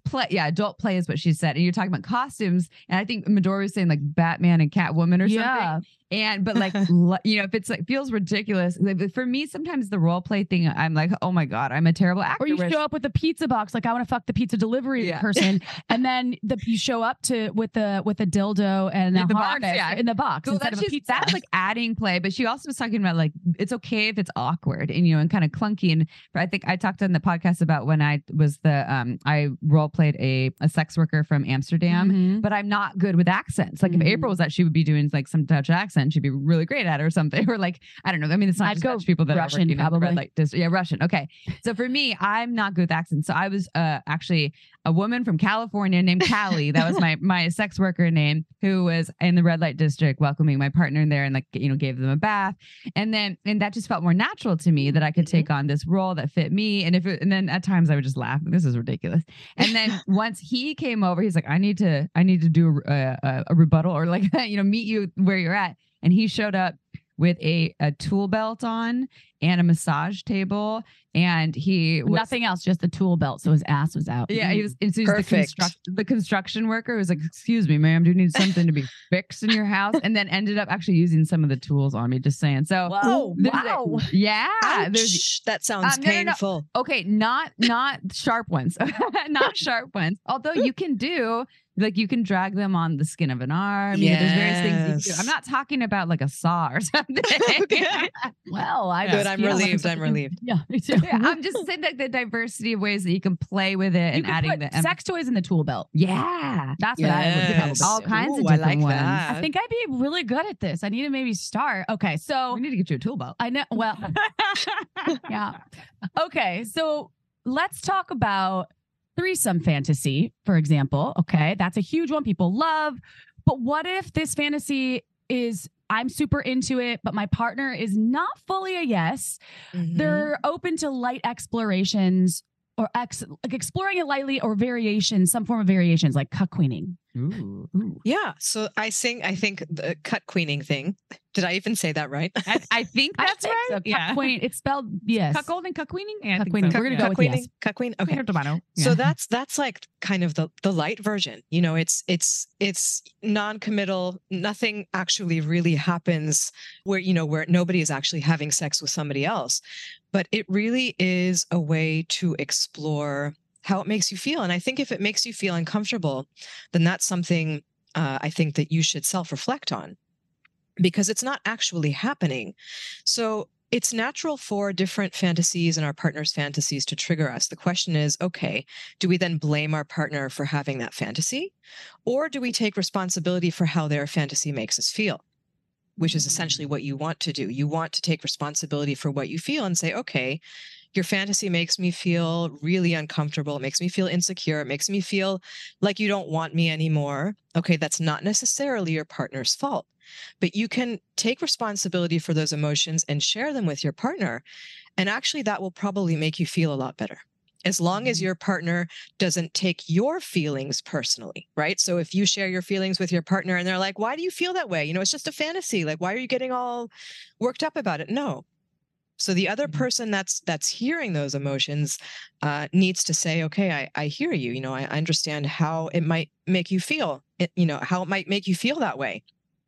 adult play is what she said, and you're talking about costumes, and I think Midori was saying like Batman and Catwoman or Yeah, something. And but like you know, if it's like feels ridiculous, like, for me sometimes the role play thing, I'm like, oh my God, I'm a terrible actor. or you whereas- show up with a pizza box, like I want to fuck the pizza delivery Yeah. person, and then you show up with a dildo and a In the box, harness yeah. in the box Well, instead of a pizza. that's like adding play, but she also was talking about like it's okay if it's awkward and you know and kind of clunky. And I think I talked on the podcast about when I was I role played a sex worker from Amsterdam, Mhm. but I'm not good with accents. Like if Mhm. April was that, she would be doing like some Dutch accent. She'd be really great at it or something. Or like I don't know. I mean, it's not I'd just go Dutch people that Russian, are working in the red probably. light district. Yeah, Russian. Okay, so for me, I'm not good with accents. So I was actually a woman from California named Callie. That was my sex worker name, who was in the red light district welcoming my partner in there and like you know gave them a bath, and that just felt more natural to me that I could take on this role that fit me. And and then at times I would just laugh. This is ridiculous. And then once he came over, he's like, I need to do a rebuttal or like you know meet you where you're at. And he showed up with a tool belt on and a massage table, and he was Nothing else, just the tool belt, so his ass was out. yeah, he was. And so he's Perfect. the construction worker who was like, "Excuse me, ma'am, do you need something to be fixed in your house?" And then ended up actually using some of the tools on me. Just saying. So Whoa, there's wow. yeah, Ouch, that sounds no, no, no. painful. okay, not sharp ones, not sharp ones. Although you can do. Like you can drag them on the skin of an arm. You know, there's various things you can do. Yes. I'm not talking about like a saw or something. Well, I Good, just I'm feel like- relieved. I'm relieved. Yeah, me too. Yeah, I'm just saying like the diversity of ways that you can play with it You and could adding put the sex toys in the tool belt. Yeah, That's what I would Yes. probably all do. kinds of Ooh, I different like ones. that. I think I'd be really good at this. I need to maybe start. Okay, so We need to get you a tool belt. I know. Well, yeah. Okay, so let's talk about threesome fantasy, for example. Okay, that's a huge one people love. But what if this fantasy is I'm super into it, but my partner is not fully a yes? Mhm. They're open to light explorations or like exploring it lightly or variations, some form of variations like cuck queening. Ooh. Yeah. So I think the cut queening thing. Did I even say that right? I think I that's think right. so. Yeah. Cuck queen. It's spelled yes. Cuckold and cuckweening? Yeah, I Cuck think queening. so. We're gonna Yeah. go with yes. Cuck queening. Okay. Tomato. So Yeah. that's like kind of the light version. You know, it's non-committal. Nothing actually really happens where nobody is actually having sex with somebody else. But it really is a way to explore how it makes you feel. And I think if it makes you feel uncomfortable, then that's something I think that you should self-reflect on, because it's not actually happening. So it's natural for different fantasies and our partner's fantasies to trigger us. The question is, okay, do we then blame our partner for having that fantasy? Or do we take responsibility for how their fantasy makes us feel? which is essentially what you want to do. You want to take responsibility for what you feel and say, okay, your fantasy makes me feel really uncomfortable. It makes me feel insecure. It makes me feel like you don't want me anymore. Okay, that's not necessarily your partner's fault, but you can take responsibility for those emotions and share them with your partner. And actually, that will probably make you feel a lot better, as long as your partner doesn't take your feelings personally, right? So if you share your feelings with your partner and they're like, why do you feel that way? It's just a fantasy. Like, why are you getting all worked up about it? No. So the other person that's hearing those emotions needs to say, okay, I hear you. I understand how it might make you feel, how it might make you feel that way.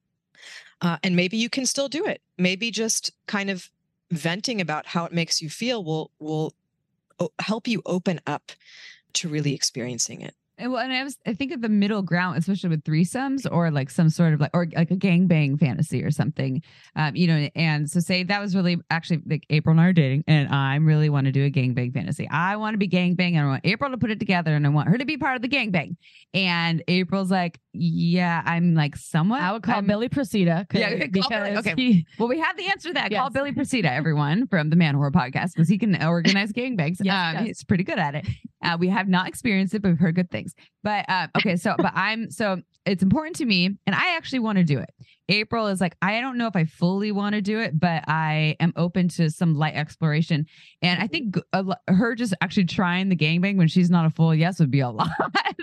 And maybe you can still do it. Maybe just kind of venting about how it makes you feel will help you open up to really experiencing it. And I think of the middle ground, especially with threesomes or like some sort of or like a gangbang fantasy or something, and so say that was really actually like April and I are dating and I really want to do a gangbang fantasy. I want to be gangbang and I want April to put it together and I want her to be part of the gangbang. And April's like, yeah, I'm like somewhat. I would call Billy Procida. Okay. Well, we have the answer to that. Yes. Call Billy Procida, everyone, from the Man Whore podcast, because he can organize gangbangs. Yes, he's pretty good at it. We have not experienced it, but we've heard good things. But okay, so it's important to me, and I actually want to do it. April is like, I don't know if I fully want to do it, but I am open to some light exploration. And I think her just actually trying the gangbang when she's not a full yes would be a lot.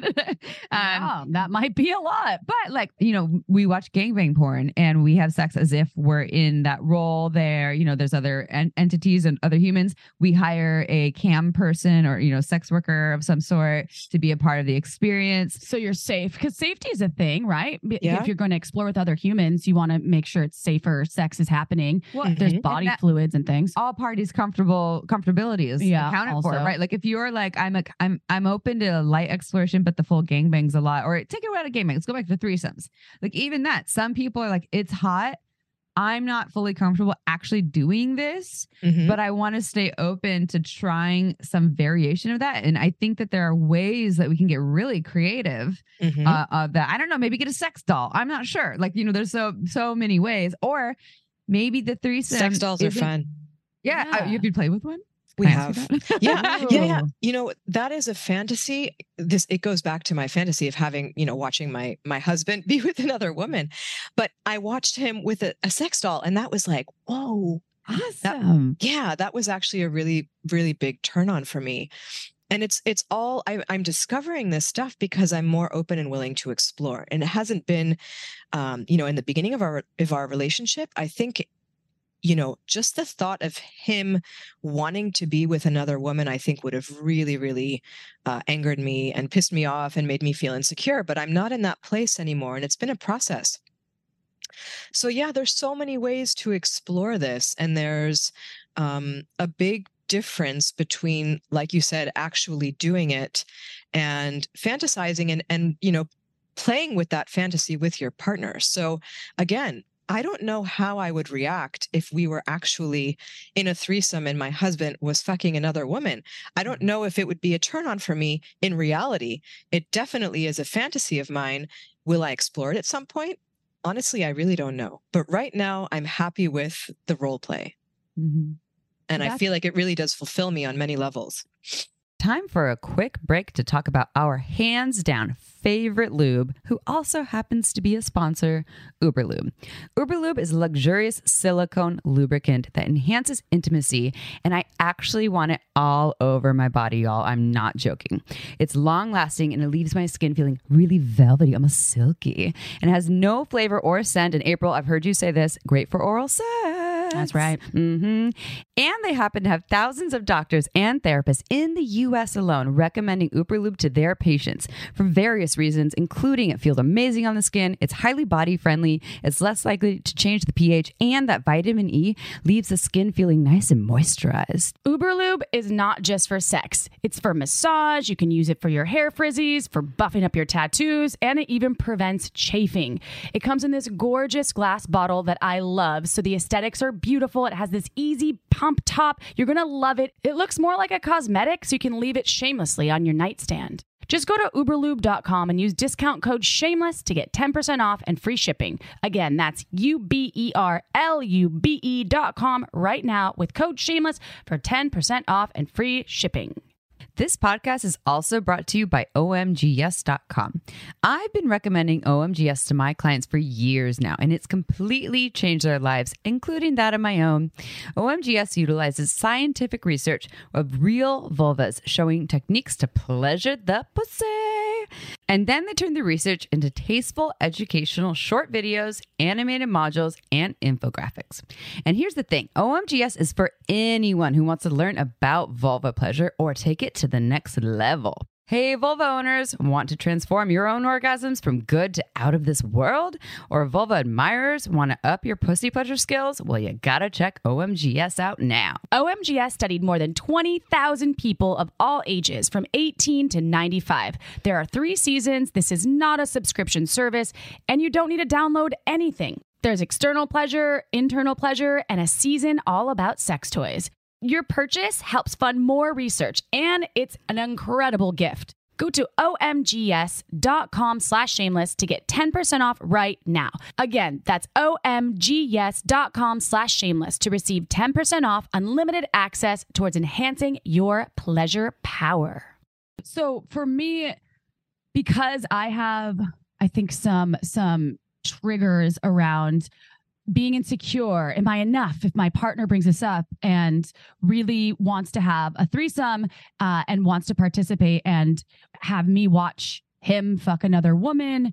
That might be a lot. But like, we watch gangbang porn and we have sex as if we're in that role there. There's other entities and other humans. We hire a cam person or, sex worker of some sort to be a part of the experience. So you're safe, because safety is a thing, right? Yeah. If you're going to explore with other humans, you want to make sure it's safer sex is happening. Well, there's body fluids and things. All parties comfortability is accounted for, right? Like if you're like, I'm open to light exploration, but the full gangbang's a lot, or take it out of gangbang. Let's go back to threesomes. Like even that, some people are like, it's hot. I'm not fully comfortable actually doing this, but I want to stay open to trying some variation of that. And I think that there are ways that we can get really creative of that. I don't know, maybe get a sex doll. I'm not sure. Like, there's so many ways. Or maybe the threesome. Sex dolls are fun. Yeah. Have you played with one? We have. Yeah. That is a fantasy. It goes back to my fantasy of having, watching my husband be with another woman. But I watched him with a sex doll, and that was like, whoa. Awesome. That was actually a really, really big turn on for me. And it's all, I'm discovering this stuff because I'm more open and willing to explore. And it hasn't been, in the beginning of our relationship, I think, just the thought of him wanting to be with another woman, I think would have really, really angered me and pissed me off and made me feel insecure. But I'm not in that place anymore. And it's been a process. So yeah, there's so many ways to explore this. And there's a big difference between, like you said, actually doing it and fantasizing and playing with that fantasy with your partner. So again, I don't know how I would react if we were actually in a threesome and my husband was fucking another woman. I don't know if it would be a turn on for me in reality. It definitely is a fantasy of mine. Will I explore it at some point? Honestly, I really don't know. But right now, I'm happy with the role play. And I feel like it really does fulfill me on many levels. Time for a quick break to talk about our hands down favorite lube, who also happens to be a sponsor, Uberlube. Uberlube is a luxurious silicone lubricant that enhances intimacy, and I actually want it all over my body, y'all. I'm not joking. It's long lasting and it leaves my skin feeling really velvety, almost silky, and it has no flavor or scent. And April, I've heard you say this, great for oral sex. That's right. And they happen to have thousands of doctors and therapists in the U.S. alone recommending Uberlube to their patients for various reasons, including it feels amazing on the skin, it's highly body friendly, it's less likely to change the pH, and that vitamin E leaves the skin feeling nice and moisturized. Uberlube is not just for sex. It's for massage. You can use it for your hair frizzies, for buffing up your tattoos, and it even prevents chafing. It comes in this gorgeous glass bottle that I love, so the aesthetics are beautiful. It has this easy pump top. You're going to love it. It looks more like a cosmetic, so you can leave it shamelessly on your nightstand. Just go to uberlube.com and use discount code shameless to get 10% off and free shipping. Again, that's uberlube.com right now with code shameless for 10% off and free shipping. This podcast is also brought to you by OMGYes.com. I've been recommending OMGYes to my clients for years now, and it's completely changed their lives, including that of my own. OMGYes utilizes scientific research of real vulvas showing techniques to pleasure the pussy. And then they turn the research into tasteful, educational short videos, animated modules, and infographics. And here's the thing, OMGYes is for anyone who wants to learn about vulva pleasure or take it to the next level. Hey, vulva owners, want to transform your own orgasms from good to out of this world? Or vulva admirers want to up your pussy pleasure skills? Well, you gotta check OMGYes out now. OMGYes studied more than 20,000 people of all ages from 18 to 95. There are 3 seasons. This is not a subscription service, and you don't need to download anything. There's external pleasure, internal pleasure, and a season all about sex toys. Your purchase helps fund more research, and it's an incredible gift. Go to omgyes.com/shameless to get 10% off right now. Again, that's omgyes.com/shameless to receive 10% off unlimited access towards enhancing your pleasure power. So for me, because I have, I think some triggers around being insecure. Am I enough if my partner brings this up and really wants to have a threesome and wants to participate and have me watch him fuck another woman?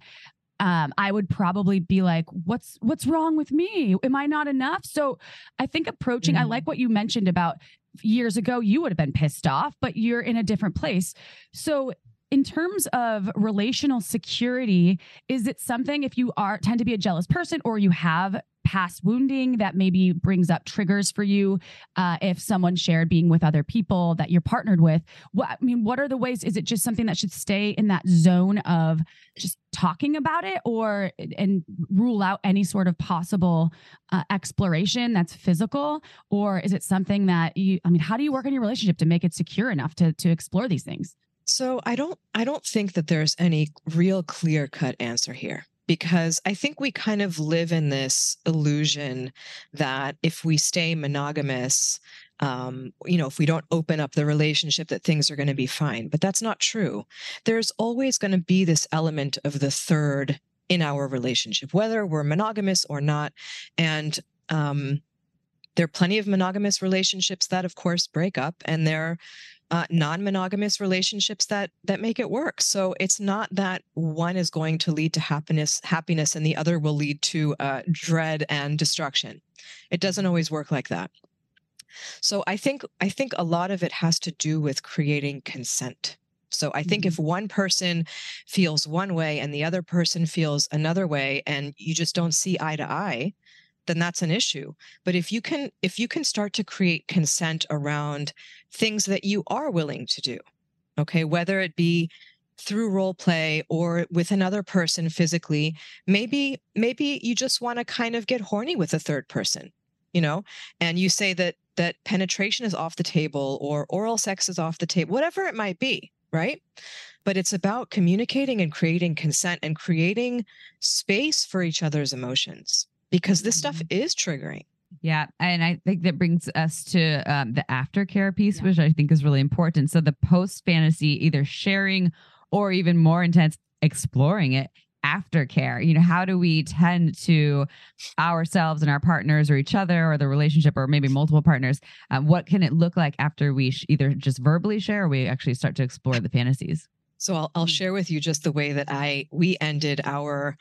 I would probably be like, what's wrong with me? Am I not enough? So I think approaching, I like what you mentioned about years ago, you would have been pissed off, but you're in a different place. So in terms of relational security, is it something if you tend to be a jealous person or you have past wounding that maybe brings up triggers for you if someone shared being with other people that you're partnered with? What are the ways? Is it just something that should stay in that zone of just talking about it and rule out any sort of possible exploration that's physical? Or is it something that how do you work on your relationship to make it secure enough to explore these things? So I don't think that there's any real clear-cut answer here, because I think we kind of live in this illusion that if we stay monogamous, if we don't open up the relationship, that things are going to be fine. But that's not true. There's always going to be this element of the third in our relationship, whether we're monogamous or not. And there are plenty of monogamous relationships that, of course, break up, and there are non-monogamous relationships that make it work. So it's not that one is going to lead to happiness and the other will lead to dread and destruction. It doesn't always work like that. So I think a lot of it has to do with creating consent. So I think if one person feels one way and the other person feels another way, and you just don't see eye to eye, then that's an issue. But if you can start to create consent around things that you are willing to do, okay, whether it be through role play or with another person physically, maybe you just want to kind of get horny with a third person, and you say that penetration is off the table or oral sex is off the table, whatever it might be, right? But it's about communicating and creating consent and creating space for each other's emotions, because this stuff is triggering. Yeah. And I think that brings us to the aftercare piece, which I think is really important. So the post fantasy, either sharing or even more intense, exploring it, aftercare. How do we tend to ourselves and our partners or each other or the relationship or maybe multiple partners? What can it look like after we either just verbally share or we actually start to explore the fantasies? So I'll share with you just the way that we ended our,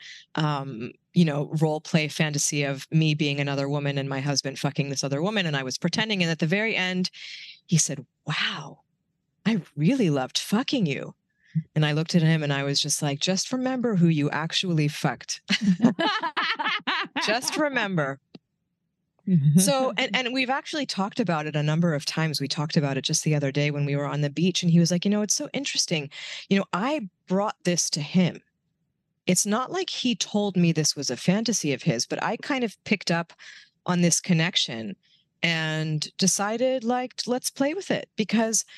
role play fantasy of me being another woman and my husband fucking this other woman. And I was pretending. And at the very end, he said, "Wow, I really loved fucking you." And I looked at him and I was just like, just remember who you actually fucked. Just remember. So, and we've actually talked about it a number of times. We talked about it just the other day when we were on the beach, and he was like, it's so interesting. I brought this to him. It's not like he told me this was a fantasy of his, but I kind of picked up on this connection and decided, let's play with it, because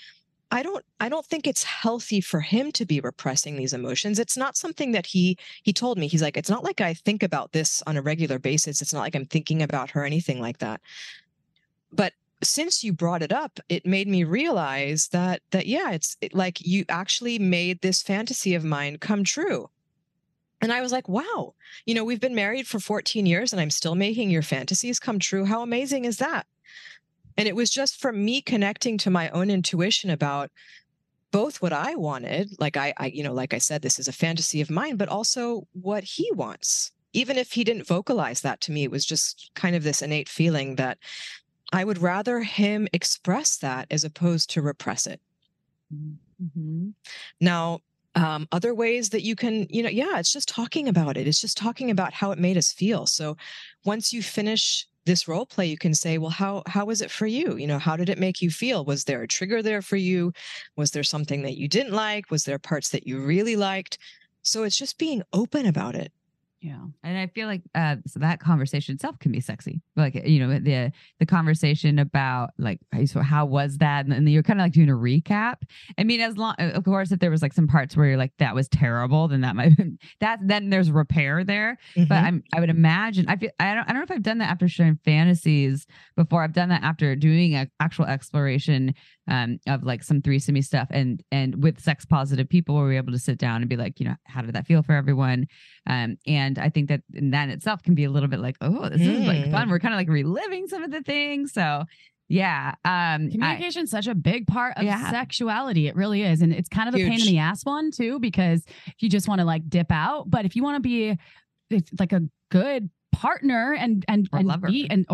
I don't think it's healthy for him to be repressing these emotions. It's not something that he told me. He's like, it's not like I think about this on a regular basis. It's not like I'm thinking about her or anything like that. But since you brought it up, it made me realize that yeah, it's like you actually made this fantasy of mine come true. And I was like, wow, we've been married for 14 years and I'm still making your fantasies come true. How amazing is that? And it was just from me connecting to my own intuition about both what I wanted, like like I said, this is a fantasy of mine, but also what he wants. Even if he didn't vocalize that to me, it was just kind of this innate feeling that I would rather him express that as opposed to repress it. Mm-hmm. Now, other ways that you can, it's just talking about it. It's just talking about how it made us feel. So once you finish this role play, you can say, well, how was it for you? How did it make you feel? Was there a trigger there for you? Was there something that you didn't like? Was there parts that you really liked? So it's just being open about it. Yeah. And I feel like so that conversation itself can be sexy. Like, the conversation about like, so how was that? And you're kind of like doing a recap. I mean, as long, of course, if there was like some parts where you're like, that was terrible, then that might, then there's repair there. Mm-hmm. But I would imagine, I don't know if I've done that after sharing fantasies before. I've done that after doing an actual exploration of like some threesome stuff and with sex positive people where we're able to sit down and be like, how did that feel for everyone? And I think that itself can be a little bit like, oh, this is like fun. We're kind of like reliving some of the things. So yeah. Communication is such a big part of sexuality. It really is. And it's kind of a pain in the ass one too, because if you just want to like dip out, but if you want to be like a good partner and lover.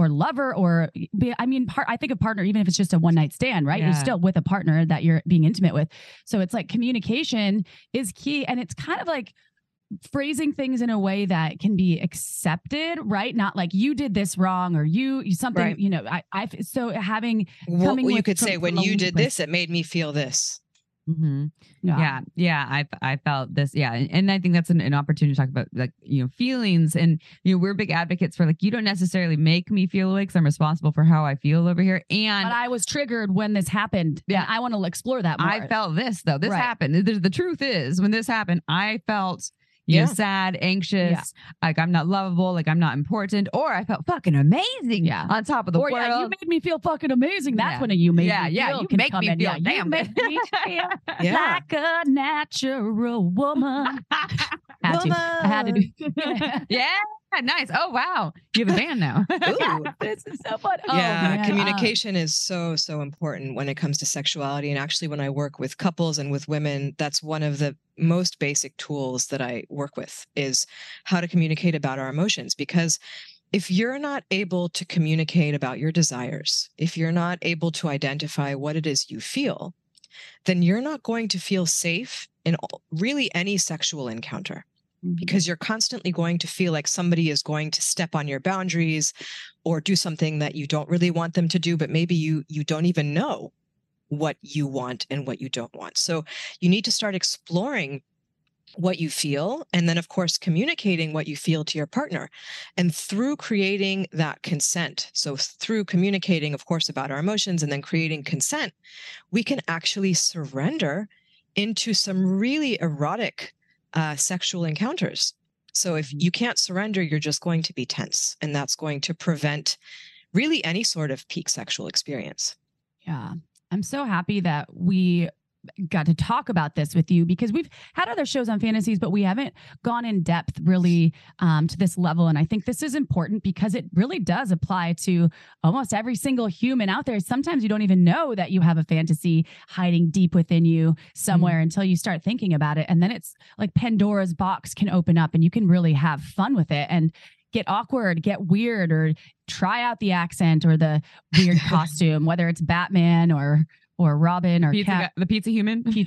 I think of partner, even if it's just a one night stand, right? Yeah. You're still with a partner that you're being intimate with. So it's like communication is key. And it's kind of like phrasing things in a way that can be accepted, right? Not like you did this wrong or you something, right. So having, you could say when you did this, it made me feel this. Mm-hmm. Yeah. I felt this. Yeah. And I think that's an opportunity to talk about like, feelings and, we're big advocates for like, you don't necessarily make me feel away because I'm responsible for how I feel over here. And but I was triggered when this happened. Yeah. I want to explore that more. I felt this though. This happened. The truth is when this happened, I felt sad, anxious, like I'm not lovable, like I'm not important, or I felt fucking amazing on top of the world. Yeah, you made me feel fucking amazing. That's when you made me feel. You make me feel damn good. You make me feel like a natural woman. I had to do. Yeah. Nice. Oh, wow. You have a band now. Ooh, this is so fun. Communication is so important when it comes to sexuality. And actually, when I work with couples and with women, that's one of the most basic tools that I work with is how to communicate about our emotions. Because if you're not able to communicate about your desires, if you're not able to identify what it is you feel, then you're not going to feel safe in really any sexual encounter. Because you're constantly going to feel like somebody is going to step on your boundaries or do something that you don't really want them to do, but maybe you don't even know what you want and what you don't want. So you need to start exploring what you feel and then, of course, communicating what you feel to your partner. And through creating that consent, so through communicating, of course, about our emotions and then creating consent, we can actually surrender into some really erotic sexual encounters. So if you can't surrender, you're just going to be tense, and that's going to prevent really any sort of peak sexual experience. Yeah. I'm so happy that we got to talk about this with you because we've had other shows on fantasies, but we haven't gone in depth really to this level. And I think this is important because it really does apply to almost every single human out there. Sometimes you don't even know that you have a fantasy hiding deep within you somewhere until you start thinking about it. And then it's like Pandora's box can open up and you can really have fun with it and get awkward, get weird, or try out the accent or the weird costume, whether it's Batman or Robin or the pizza human with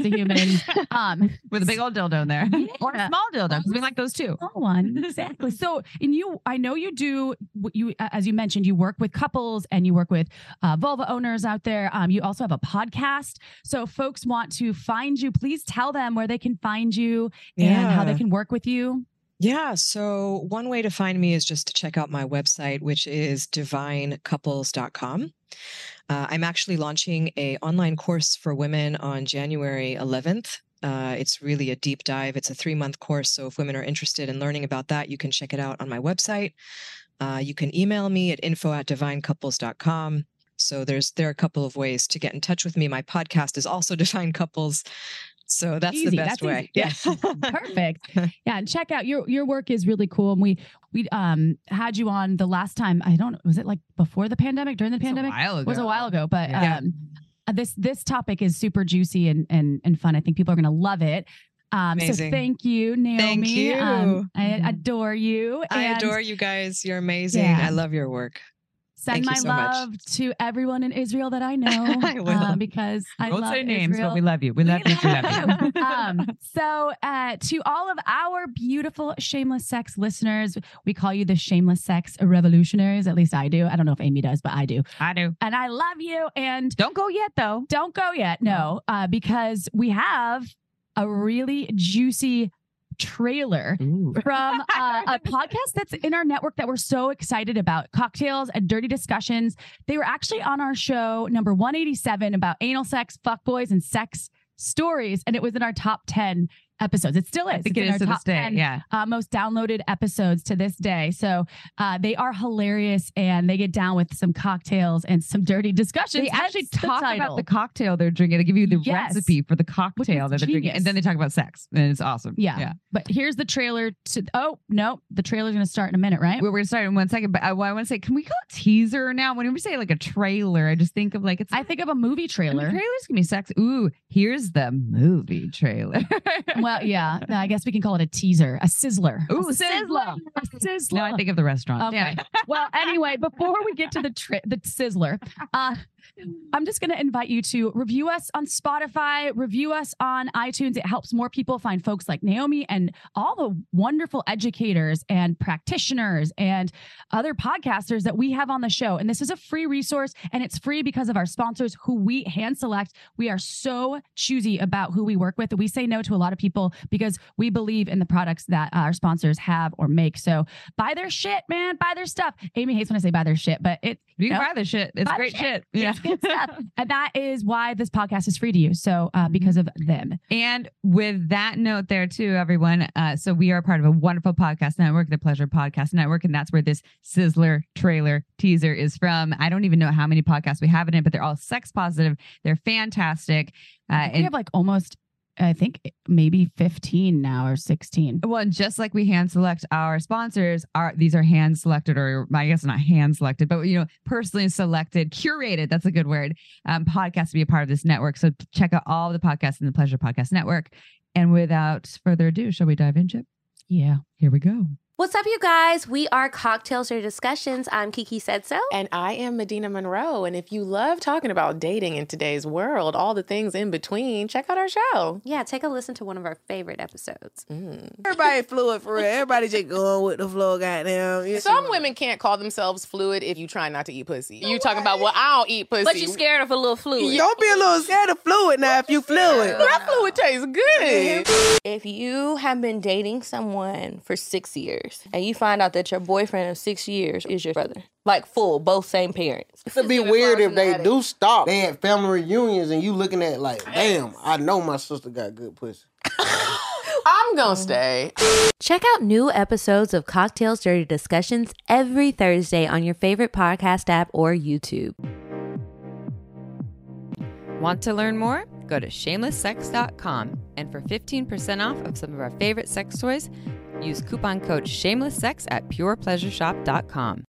a big old dildo in there or a small dildo because we like those too. Small one, exactly. So, I know you do. You, as you mentioned, you work with couples and you work with vulva owners out there. You also have a podcast. So, if folks want to find you, please tell them where they can find you and how they can work with you. Yeah. So one way to find me is just to check out my website, which is divinecouples.com. I'm actually launching an online course for women on January 11th. It's really a deep dive. It's a 3-month course. So if women are interested in learning about that, you can check it out on my website. You can email me at info@divinecouples.com. So there are a couple of ways to get in touch with me. My podcast is also Divine Couples. So that's Easy. the best That's way. easy. Yeah. Perfect. Yeah. And check out your work is really cool. And we had you on the last time. Was it like before the pandemic, during the pandemic? It was a while ago. But this topic is super juicy and fun. I think people are going to love it. So thank you, Naomi. Thank you. I adore you. I adore you guys. You're amazing. Yeah. I love your work. Send my love to everyone in Israel that I know. I will. Because I Don't love say names, Israel. but we love you. We love you. We love you. So to all of our beautiful Shameless Sex listeners, we call you the Shameless Sex Revolutionaries. At least I do. I don't know if Amy does, but I do. I do. And I love you. And Don't go yet, though. don't go yet. No, because we have a really juicy trailer from a podcast that's in our network that we're so excited about, Cocktails and Dirty Discussions. They were actually on our show number 187 about anal sex, fuckboys, and sex stories, and it was in our top 10 episodes. It still is. I think It's it in is our to top this day. 10, Yeah. most downloaded episodes to this day. So they are hilarious, and they get down with some cocktails and some dirty discussions. They actually Hence the talk about title. the cocktail they're drinking. They give you the Yes. recipe for the cocktail that they're drinking. genius. And then they talk about sex. And it's awesome. Yeah. But here's the trailer to, the trailer's going to start in a minute, right? We're going to start in 1 second. But I want to say, can we call it teaser now? Whenever we say like a trailer, I just think of like, it's I think of a movie trailer. trailers can be sex. Ooh, here's the movie trailer. Well, yeah, I guess we can call it a teaser, a sizzler. Ooh, a sizzler. A sizzler. No, I think of the restaurant. Okay. Yeah. Well, anyway, before we get to the sizzler, I'm just going to invite you to review us on Spotify, review us on iTunes. It helps more people find folks like Naomi and all the wonderful educators and practitioners and other podcasters that we have on the show. And this is a free resource, and it's free because of our sponsors who we hand select. We are so choosy about who we work with. We say no to a lot of people because we believe in the products that our sponsors have or make. So buy their shit, man. Buy their stuff. Amy hates when I say buy their shit, but You can buy this shit. It's Buy great the shit. Yeah. It's good stuff. And that is why this podcast is free to you. So because of them. And with that note there too, everyone. So we are part of a wonderful podcast network, the Pleasure Podcast Network. And that's where this sizzler trailer teaser is from. I don't even know how many podcasts we have it in, but they're all sex positive. They're fantastic. We And have like almost, I think maybe 15 now or 16. well, and just like we hand select our sponsors, these are hand selected, or I guess not hand selected, but personally selected, curated. That's a good word. Podcasts to be a part of this network. So check out all the podcasts in the Pleasure Podcast Network. And without further ado, shall we dive in, Chip? Yeah. Here we go. What's up, you guys? We are Cocktails or Discussions. I'm Kiki Said So. And I am Medina Monroe. And if you love talking about dating in today's world, all the things in between, check out our show. Yeah, take a listen to one of our favorite episodes. Everybody fluid for real. Everybody just going with the flow, goddamn. Some women can't call themselves fluid if you try not to eat pussy. You talking about, well, I don't eat pussy. But you scared of a little fluid. Don't be a little scared of fluid now if you fluid. That fluid tastes good. If you have been dating someone for 6 years and you find out that your boyfriend of 6 years is your brother, like full, both same parents. It'd be weird if they do stop. They had family reunions and you looking at like, damn, I know my sister got good pussy. I'm gonna stay. Check out new episodes of Cocktails Dirty Discussions every Thursday on your favorite podcast app or YouTube. Want to learn more? Go to shamelesssex.com, and for 15% off of some of our favorite sex toys, use coupon code SHAMELESSSEX at purepleasureshop.com.